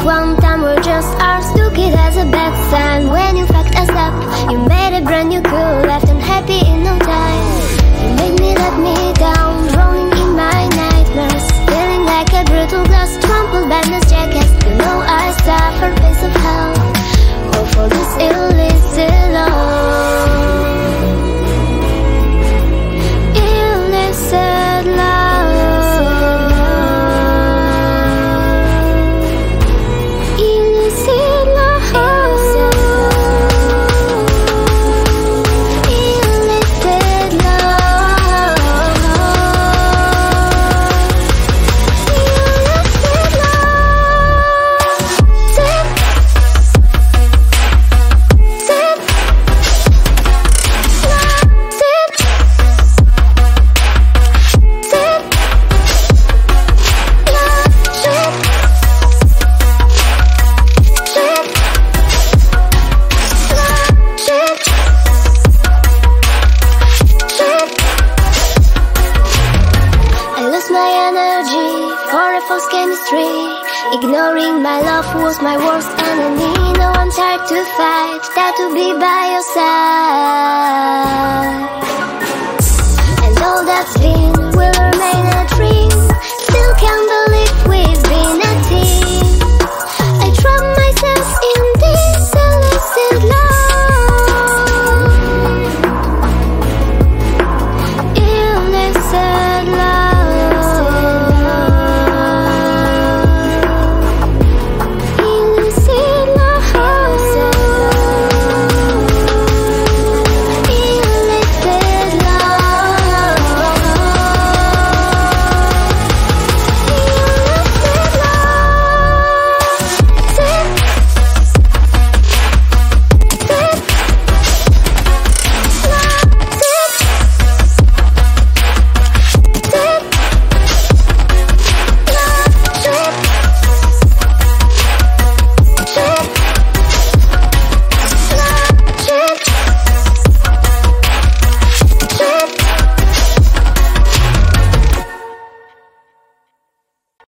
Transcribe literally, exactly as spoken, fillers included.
one time were just ours, took it as a bad sign. When you fucked us up, you made a brand new girl, left unhappy in no time. You made me let me down, drowning in my nightmares, feeling like a brutal glass trampled by misjackass. You know I suffer face of hell, all for this illicit love. Illicit love. Illicit love. Illicit love. Illicit love. Sit. Sit. Sit. Sit. Love. Shit. Shit. Love. Shit. Shit. I lost my energy for a false chemistry. Ignoring my love was my worst enemy. No one tried to fight, tried to be by your side. And all that's been